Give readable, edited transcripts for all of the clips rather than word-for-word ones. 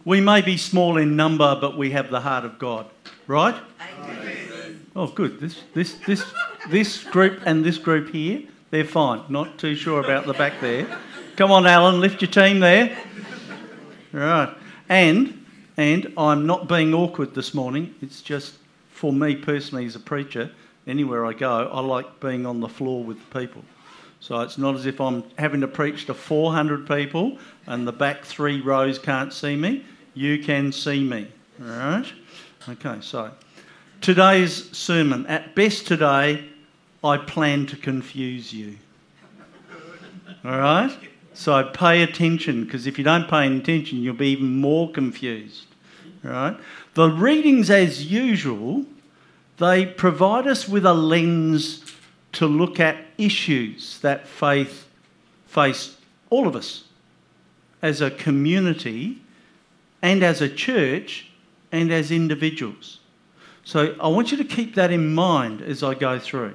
We may be small in number, but we have the heart of God, right? Amen. Oh, good. This group and this group here, they're fine. Not too sure about the back there. Come on, Alan, lift your team there. Right. And I'm not being awkward this morning. It's just for me personally as a preacher, anywhere I go, I like being on the floor with the people. So it's not as if I'm having to preach to 400 people and the back 3 rows can't see me. You can see me. All right? Okay, so today's sermon. At best today, I plan to confuse you. All right? So pay attention, because if you don't pay attention, you'll be even more confused. All right? The readings, as usual, they provide us with a lens to look at issues that faith face all of us as a community and as a church and as individuals. So I want you to keep that in mind as I go through.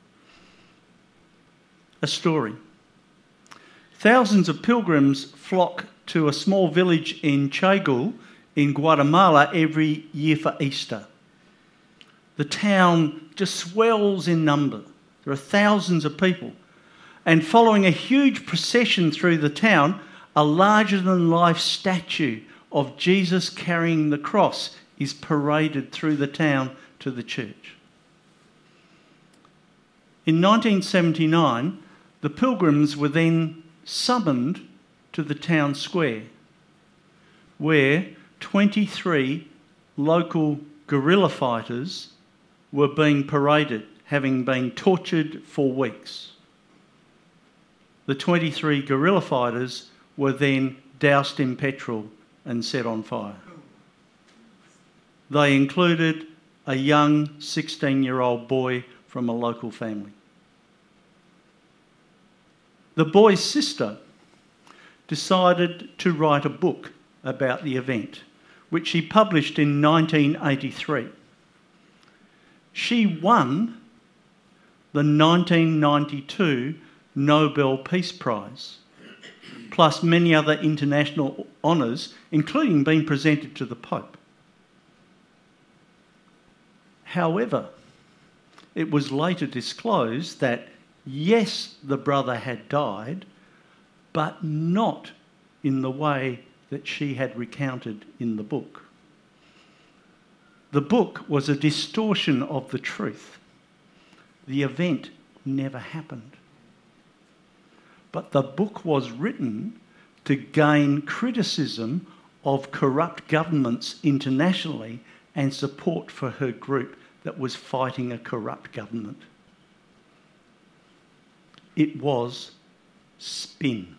A story. Thousands of pilgrims flock to a small village in Chagul in Guatemala every year for Easter. The town just swells in number. There are thousands of people. And following a huge procession through the town, a larger-than-life statue of Jesus carrying the cross is paraded through the town to the church. In 1979, the pilgrims were then summoned to the town square, where 23 local guerrilla fighters were being paraded, having been tortured for weeks. The 23 guerrilla fighters were then doused in petrol and set on fire. They included a young 16-year-old boy from a local family. The boy's sister decided to write a book about the event, which she published in 1983. She won the 1992 Nobel Peace Prize, plus many other international honours, including being presented to the Pope. However, it was later disclosed that, yes, the brother had died, but not in the way that she had recounted in the book. The book was a distortion of the truth. The event never happened. But the book was written to gain criticism of corrupt governments internationally and support for her group that was fighting a corrupt government. It was spin.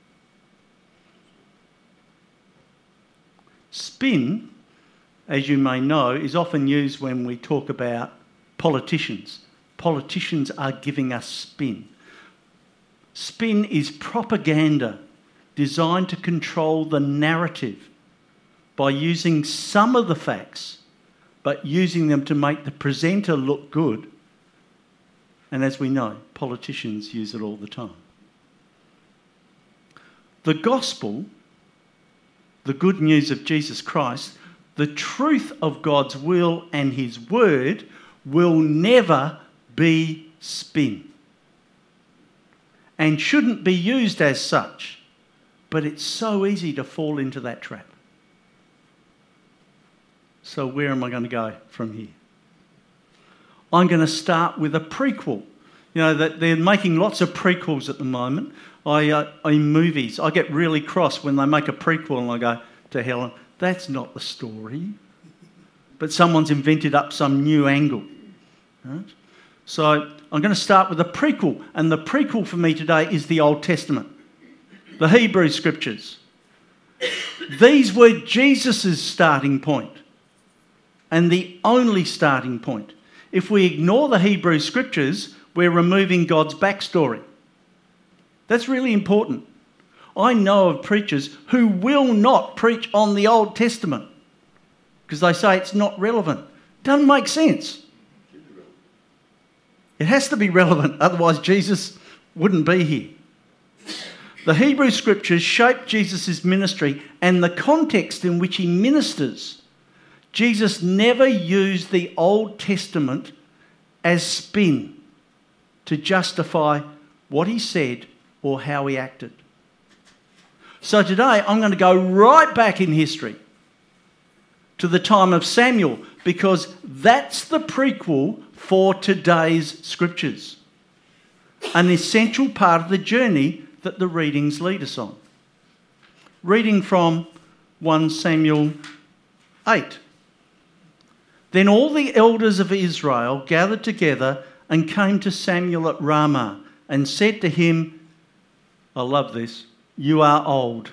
Spin, as you may know, is often used when we talk about politicians. Politicians are giving us spin. Spin is propaganda designed to control the narrative by using some of the facts, but using them to make the presenter look good. And as we know, politicians use it all the time. The gospel, the good news of Jesus Christ, the truth of God's will and his word will never be spin and shouldn't be used as such, but it's so easy to fall into that trap. So where am I going to go from here? I'm going to start with a prequel. You know, that they're making lots of prequels at the moment. In movies, I get really cross when they make a prequel and I go to Helen, that's not the story. But someone's invented up some new angle. Right? So I'm going to start with a prequel. And the prequel for me today is the Old Testament, the Hebrew Scriptures. These were Jesus' starting point and the only starting point. If we ignore the Hebrew Scriptures, we're removing God's backstory. That's really important. I know of preachers who will not preach on the Old Testament because they say it's not relevant. Doesn't make sense. It has to be relevant, otherwise Jesus wouldn't be here. The Hebrew Scriptures shape Jesus' ministry and the context in which he ministers. Jesus never used the Old Testament as spin to justify what he said or how he acted. So today I'm going to go right back in history to the time of Samuel, because that's the prequel for today's scriptures, an essential part of the journey that the readings lead us on. Reading from 1 Samuel 8. Then all the elders of Israel gathered together and came to Samuel at Ramah and said to him, I love this, you are old,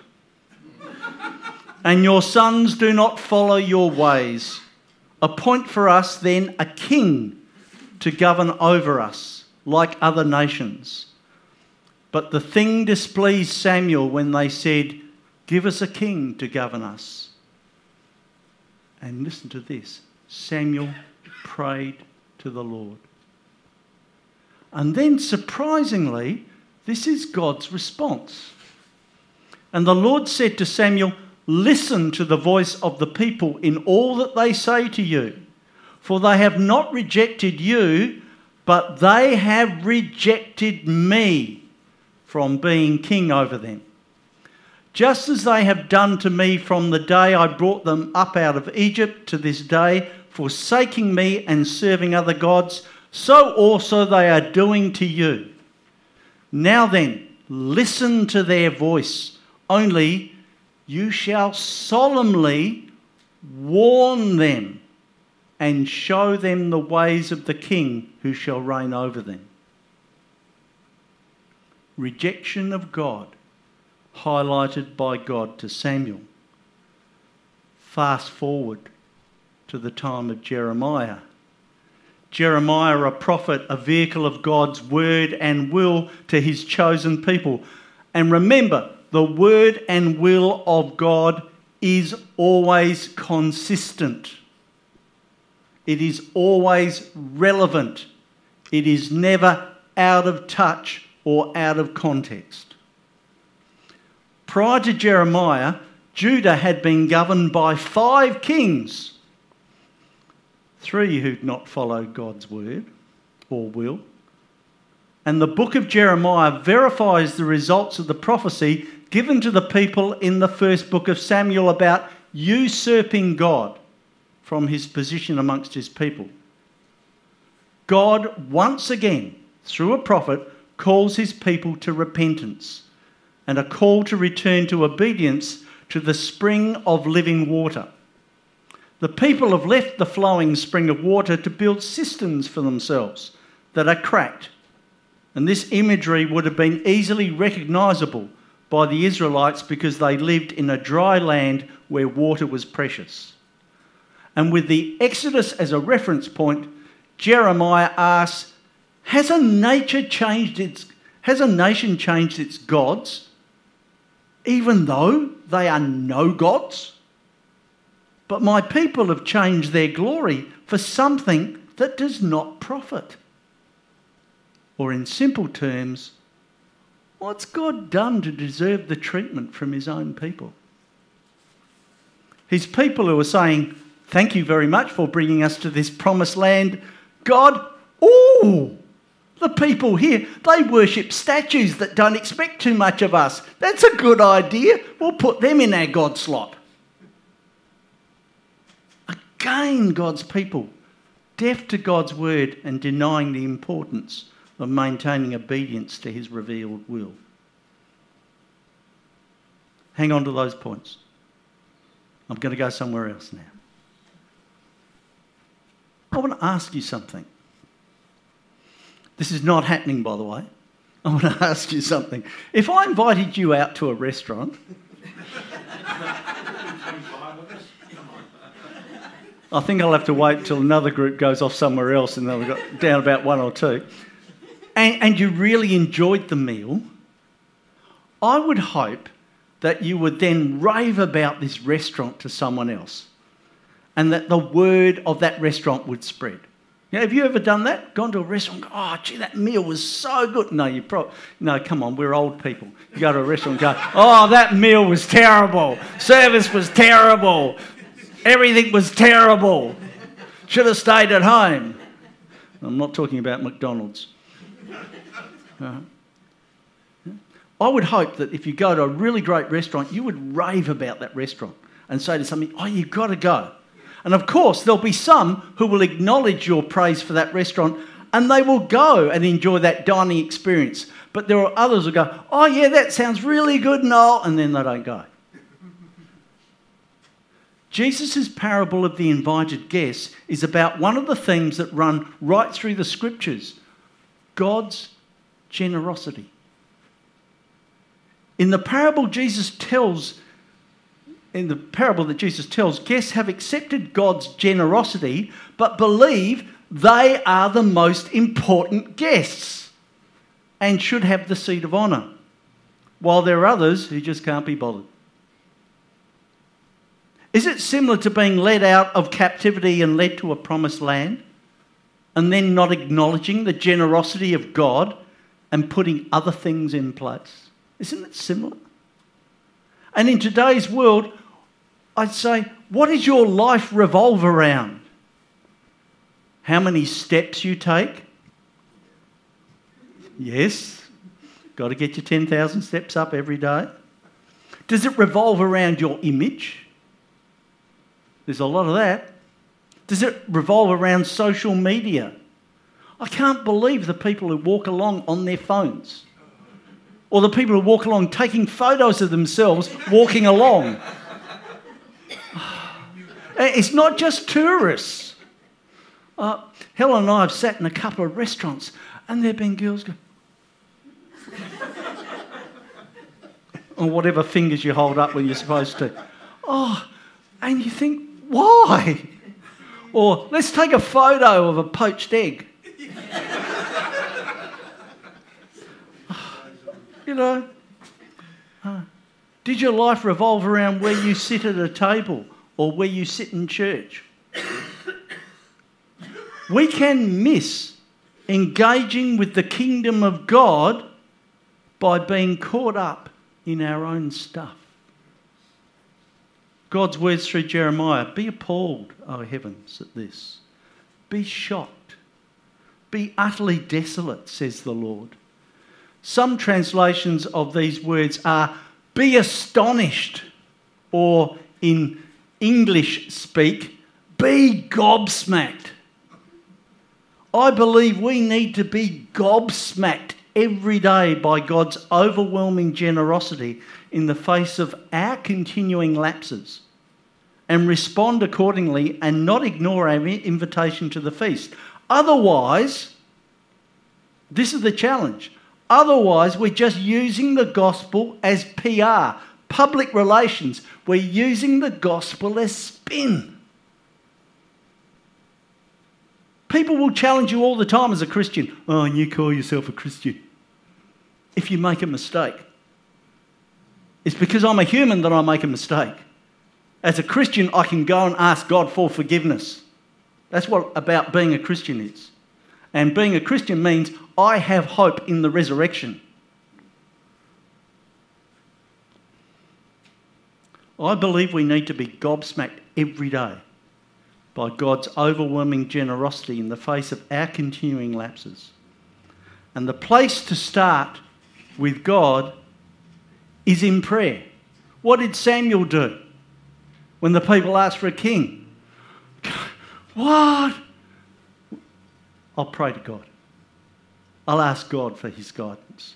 and your sons do not follow your ways. Appoint for us then a king to govern over us, like other nations. But the thing displeased Samuel when they said, give us a king to govern us. And listen to this, Samuel prayed to the Lord. And then surprisingly, this is God's response. And the Lord said to Samuel, listen to the voice of the people in all that they say to you, for they have not rejected you, but they have rejected me from being king over them. Just as they have done to me from the day I brought them up out of Egypt to this day, forsaking me and serving other gods, so also they are doing to you. Now then, listen to their voice, only you shall solemnly warn them and show them the ways of the king who shall reign over them. Rejection of God, highlighted by God to Samuel. Fast forward to the time of Jeremiah. Jeremiah, a prophet, a vehicle of God's word and will to his chosen people. And remember, the word and will of God is always consistent. It is always relevant. It is never out of touch or out of context. Prior to Jeremiah, Judah had been governed by 5 kings. 3 who'd not followed God's word or will. And the book of Jeremiah verifies the results of the prophecy given to the people in the first book of Samuel about usurping God from his position amongst his people. God, once again, through a prophet, calls his people to repentance and a call to return to obedience to the spring of living water. The people have left the flowing spring of water to build cisterns for themselves that are cracked. And this imagery would have been easily recognisable by the Israelites because they lived in a dry land where water was precious. And with the Exodus as a reference point, Jeremiah asks, has a nation changed its gods, even though they are no gods? But my people have changed their glory for something that does not profit. Or in simple terms, what's God done to deserve the treatment from his own people? His people who are saying, thank you very much for bringing us to this promised land. God, the people here, they worship statues that don't expect too much of us. That's a good idea. We'll put them in our God slot. Again, God's people, deaf to God's word and denying the importance of maintaining obedience to his revealed will. Hang on to those points. I'm going to go somewhere else now. I want to ask you something. This is not happening, by the way. I want to ask you something. If I invited you out to a restaurant, I think I'll have to wait till another group goes off somewhere else and then we've got down about 1 or 2. And you really enjoyed the meal, I would hope that you would then rave about this restaurant to someone else and that the word of that restaurant would spread. Yeah, have you ever done that? Gone to a restaurant and go, oh, gee, that meal was so good. No, come on, we're old people. You go to a restaurant and go, oh, that meal was terrible. Service was terrible. Everything was terrible. Should have stayed at home. I'm not talking about McDonald's. I would hope that if you go to a really great restaurant, you would rave about that restaurant and say to somebody, oh, you've got to go. And of course, there'll be some who will acknowledge your praise for that restaurant and they will go and enjoy that dining experience. But there are others who go, oh yeah, that sounds really good, Noel, and then they don't go. Jesus' parable of the invited guests is about one of the themes that run right through the scriptures, God's generosity. In the parable that Jesus tells, guests have accepted God's generosity but believe they are the most important guests and should have the seat of honour, while there are others who just can't be bothered. Is it similar to being led out of captivity and led to a promised land and then not acknowledging the generosity of God and putting other things in place? Isn't it similar? And in today's world, I'd say, what does your life revolve around? How many steps you take? Yes, got to get your 10,000 steps up every day. Does it revolve around your image? There's a lot of that. Does it revolve around social media? I can't believe the people who walk along on their phones. Or the people who walk along taking photos of themselves walking along. It's not just tourists. Helen and I have sat in a couple of restaurants and there have been girls going, or whatever fingers you hold up when you're supposed to. Oh, and you think, why? Or let's take a photo of a poached egg. You know, did your life revolve around where you sit at a table or where you sit in church? We can miss engaging with the kingdom of God by being caught up in our own stuff. God's words through Jeremiah, be appalled, O heavens, at this. Be shocked. Be utterly desolate, says the Lord. Some translations of these words are, be astonished, or in English speak, be gobsmacked. I believe we need to be gobsmacked every day by God's overwhelming generosity in the face of our continuing lapses and respond accordingly and not ignore our invitation to the feast. Otherwise, this is the challenge. Otherwise, we're just using the gospel as PR, public relations. We're using the gospel as spin. People will challenge you all the time as a Christian. Oh, and you call yourself a Christian. If you make a mistake. It's because I'm a human that I make a mistake. As a Christian, I can go and ask God for forgiveness. That's what about being a Christian is. And being a Christian means I have hope in the resurrection. I believe we need to be gobsmacked every day by God's overwhelming generosity in the face of our continuing lapses. And the place to start with God is in prayer. What did Samuel do when the people asked for a king? What? I'll pray to God. I'll ask God for his guidance.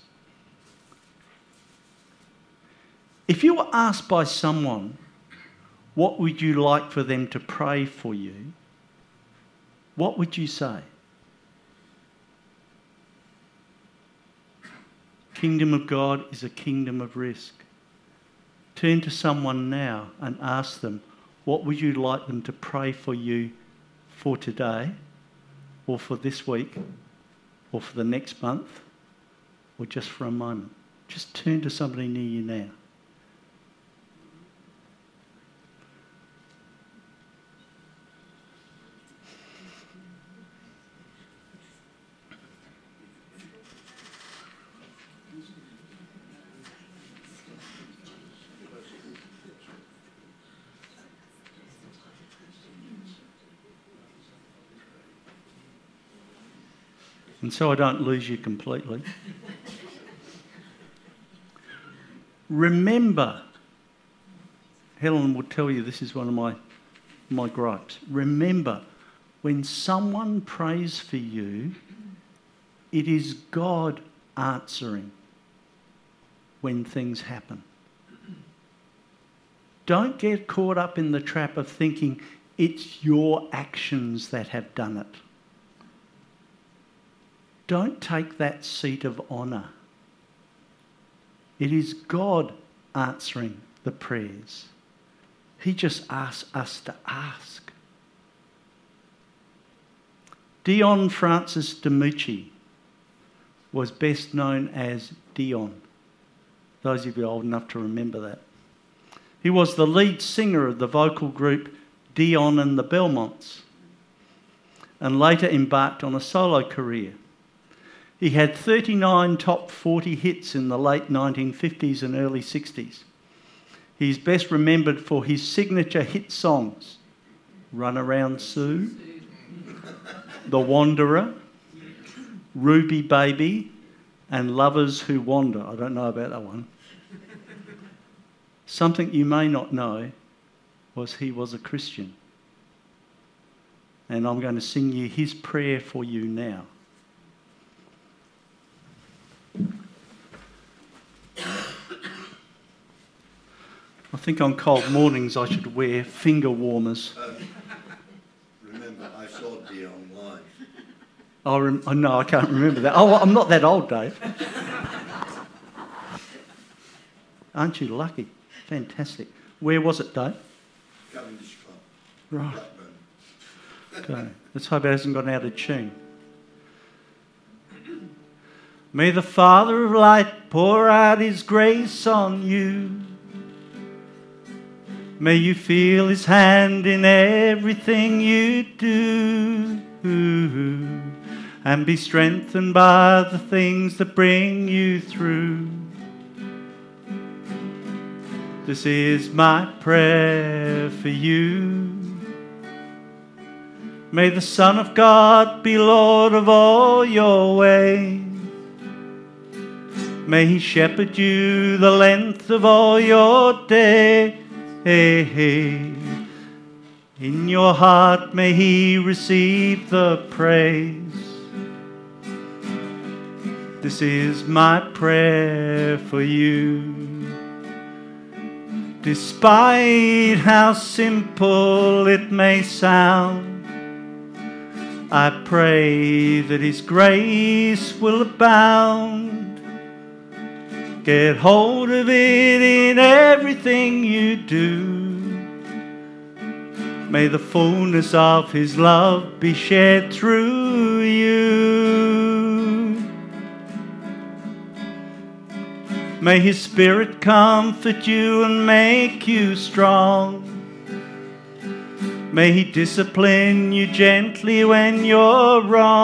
If you were asked by someone, what would you like for them to pray for you? What would you say? Kingdom of God is a kingdom of risk. Turn to someone now and ask them, what would you like them to pray for you for today, or for this week, or for the next month, or just for a moment? Just turn to somebody near you now. And so I don't lose you completely. Remember, Helen will tell you this is one of my gripes. Remember, when someone prays for you, it is God answering when things happen. Don't get caught up in the trap of thinking it's your actions that have done it. Don't take that seat of honour. It is God answering the prayers. He just asks us to ask. Dion Francis Demucci was best known as Dion. Those of you old enough to remember that. He was the lead singer of the vocal group Dion and the Belmonts, and later embarked on a solo career. He had 39 top 40 hits in the late 1950s and early 60s. He's best remembered for his signature hit songs, Run Around Sue, The Wanderer, Ruby Baby, and Lovers Who Wander. I don't know about that one. Something you may not know was he was a Christian. And I'm going to sing you his prayer for you now. I think on cold mornings I should wear finger warmers. Remember, I saw Dion live. No, I can't remember that. Oh, I'm not that old, Dave. Aren't you lucky? Fantastic. Where was it, Dave? Cavendish Club. Right. Blackburn. Okay. Let's hope it hasn't gone out of tune. May the Father of light pour out his grace on you. May you feel his hand in everything you do. And be strengthened by the things that bring you through. This is my prayer for you. May the Son of God be Lord of all your ways. May he shepherd you the length of all your days. In your heart may he receive the praise. This is my prayer for you. Despite how simple it may sound, I pray that his grace will abound. Get hold of it in everything you do. May the fullness of his love be shared through you. May his Spirit comfort you and make you strong. May he discipline you gently when you're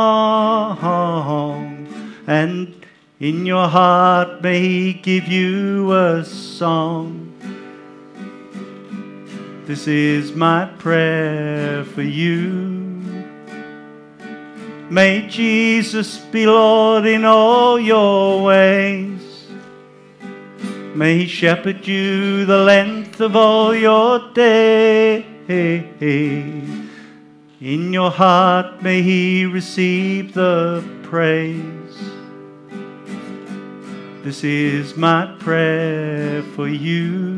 wrong. And in your heart may he give you a song. This is my prayer for you. May Jesus be Lord in all your ways. May he shepherd you the length of all your days. In your heart may he receive the praise. This is my prayer for you.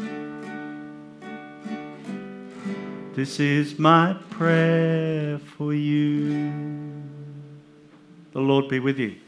This is my prayer for you. The Lord be with you.